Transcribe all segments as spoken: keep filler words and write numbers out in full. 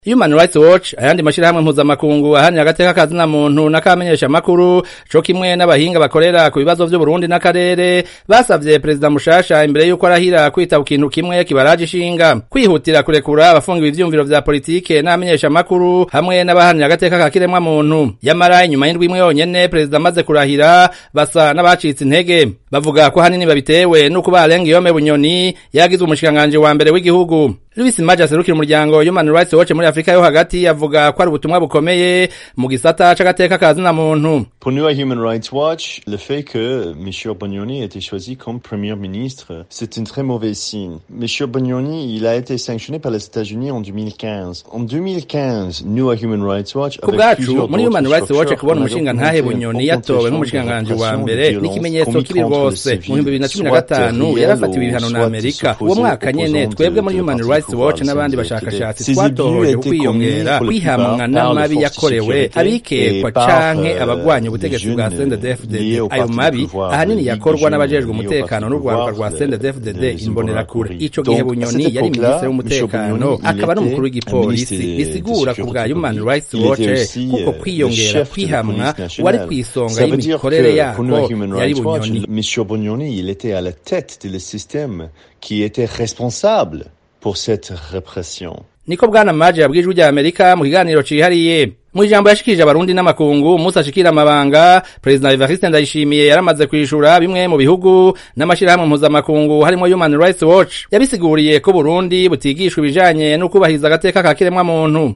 Human Rights Watch ayandi mashirahamwe mpuzamakungu ahanira agateka kazina muntu n'akamenyesha makuru co kimwe n'abahinga bakorera ku bibazo vy'u Burundi n'akarere basavye Perezida Mushasha imbere yuko arahira kwita ku kintu kimwe kibaraje ishinga kwihutira kurekura abafunga ivyumviro vya politike n'amenyesha makuru hamwe n'abahanira agateka ka kiremwa muntu. Yamara inyuma y'indwi imwe yonyene Perezida amaze kurahira basa n'abacitse intege bavuga ko hanini babitewe nuko Barengiyome Bunyoni yagizwe umushikanganje wa mbere w'igihugu. Louis Maja serukira umuryango Human Rights Watch muri Afrika yo hagati yavuga ko ari ubutumwa bukomeye mu gisata c'agateka kazina muntu. Pour nous à Human Rights Watch, le fait que Monsieur Bunyoni ait été choisi comme Premier ministre, c'est un très mauvais signe. Monsieur Bunyoni, il a été sanctionné par les États-Unis en deux mille quinze. En deux mille quinze, nous à Human Rights Watch, avec plusieurs muri Human Rights Watch kubona umushinga ntahe Bunyoni yatowe nk'umushikanganje wa mbere n'ikimenyetso kiri rwose mu bibiri na cumi na gatanu yarafatiwe ibihano na Amerika. Uwo mwaka nyene twebwe muri Human Rights Watch n'abandi bashakashatsi twatohoje kwiyongera kwihamwa n'amabi yakorewe abikekwa canke abagwanya ubutegetsi bwa C N D D F D D. Ayo mabi ahanini yakorwa n'abajejwe umutekano n'urwaruka rwa C N D D F D D imbonera kure. Ico gihe Bunyoni yari ministre w'umutekano akaba n'umukuru w'igipolisi. Bisigura ku bwa Human Rights Watch kuko kwiyongera kwihamwa wari kwisonga y'imikorere yako yari Bunyoni. Monsieur Bunyoni, il était à la tête du système qui était responsable pour cette répression. Niko bwana Maje yabwijwe rya Amerika mu kiganiro cihariye. Mu ijambo yashikije abarundi n'amakungu Musa ashikira amabanga, President Evariste Ndayishimiye yaramaze kwishura bimwe mu bihugu n'amashirahamwe mpuzamakungu harimo Human Rights Watch. Yabisiguriye ko Burundi butigishwa ibijanye no kubahiza agateka ka kiremwa muntu.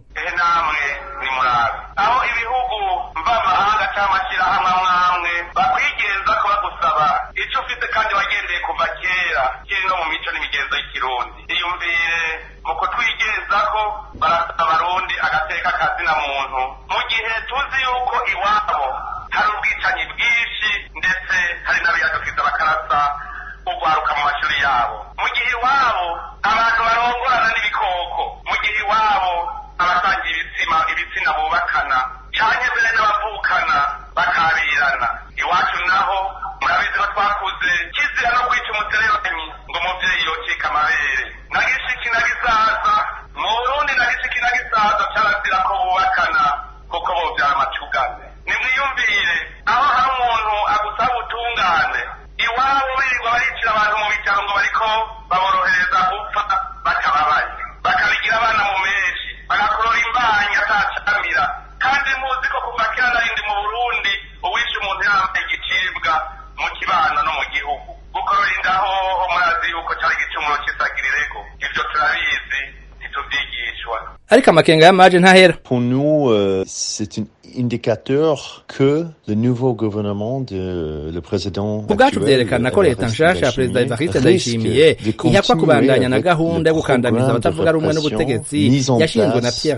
Abarundi agateka kazina muntu mu gihe tuzi yuko iwabo hari ubwicanyi bwinshi ndetse hari n'abiyadukiza bakarasa ugwaruka mu mashuri yabo, mu gihe iwabo abantu barongorana n'ibikoko, mu gihe iwabo abasangiye ibitsina ibitsina bubakana canke mbere n'abavukana bakabirana. Iwacu naho murabizi ko twakuze kizira no kwica umutereranyi ngo umuvyeyi yocika amabere nagishiki nagisaza mu Burundi nagishiki nagisaza carazira ko bubakana kuko bovyara amacugane. Nimwiyumvire aho hari umuntu agusaba ubutungane iwabo birirwa baricira abantu mu bitaro ngo bariko baborohereza gupfa bakababaye bakabigira abana mu menshi bagakorora imbanyi atacamira, kandi muzi ko kuva kera narindi mu Burundi uwishe umuntu yambaye igicibwa mu kibano no mu gihugu. Gukorora indaho murazi yuko cari igicumuro c'isagirirego, ivyo turabizi ntituvyigishwa. Ariko amakenga ya Maje ntahera. Pour nous, euh, c'est un indicateur que le nouveau gouvernement de le président Ubwacu vyerekana ko leta nshasha Perezida Evariste Ndayishimiye ihakwa kubandanya na gahunda yo gukandamiza abatavuga rumwe n'ubutegetsi yashinzwe na Pierre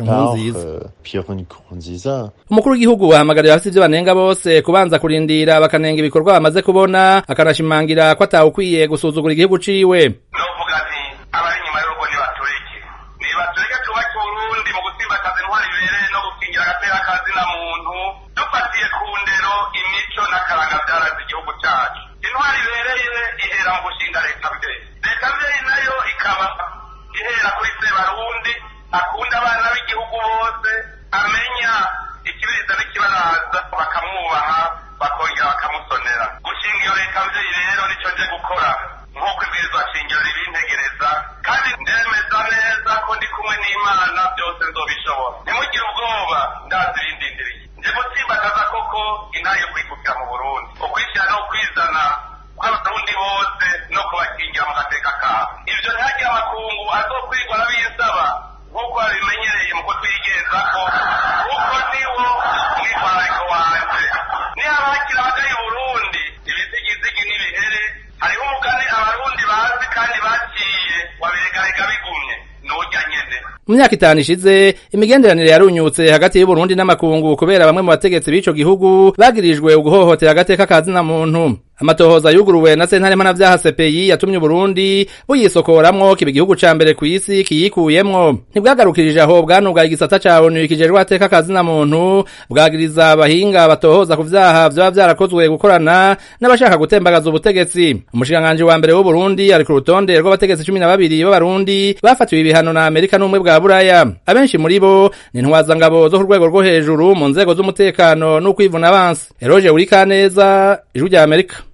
Nkurunziza. Umukuru w'igihugu ahamagarira abafite ivyo banenga bose kubanza kurindira bakanenga ibikorwa bamaze kubona, akanashimangira ko atawukwiye gusuzugura igihugu ciwe. Novuga nti abari nyuma y'urugo nibatureke nibatureke tubake Burundi mu gusimbataza intwari bibereye no gukingira agateka kazina muntu dufatiye ku ndero, imico n'akaranga vyaraze igihugu cacu. Intwari bibereye ihera mu gushinga leta mbere, leta mbere nayo ikaba ihera kuri Sebarundi akunda abana b'igihugu bose, amenya ikibiriza n'ikibaraza bakamwubaha bakongera bakamusonera. Gushinga iyo leta mbere rero nico nje gukora nk'uko ibwirizwa shingiro ribintegereza, kandi ndemeza neza ko ndi kumwe n'Imana byose nzobishobora. Ntimugire ubwoba ndazi irindindiriye nje gutsimbataza koko intare yo kwikukira mu Burundi, ukwishyira no kwizana kw'abarundi bose no kubakingira mu gateka kabo. Ivyo ntihagire amakungu azokwirwa n'abisaba nk'uko babimenyereye mu kutwigenzako kuko niwo mwitwarariko wanje. Nihaba hakiri abagari Burundi ibizigizigi n'ibihere, hariho umugani abarundi bazi kandi baciye wabiregarega bigumye n'urya nyene. Mu myaka itanu ishize imigenderanire yarunyutse hagati y'u Burundi n'amakungu kubera bamwe mu bategetsi b'ico gihugu bagirijwe uguhohotera agateka kazina muntu. amatohoza yuguruwe na sentare mpanavyaha C P I yatumye Burundi buyisokoramwo kiba igihugu ca mbere kw'isi kiyikuyemwo. Ntibwagarukirije aho bwanugaye igisata ca O N U kijejwe ateka kazina muntu bwagiriza abahinga batohoza ku vyaha vyoba vyarakozwe gukorana n'abashaka gutembagaza ubutegetsi. Umushikiranganji wa mbere w'u Burundi ari ku rutonde rw'abategetsi cumi na babiri b'abarundi bafatiwe ibihano na Amerika n'umwe bwa Buraya. Abenshi muri bo ni ntwazangabo zo ku rwego rwo hejuru mu nzego z'umutekano no kwivuna abansi. Eroge Urikaneza, Ijwi rya Amerika.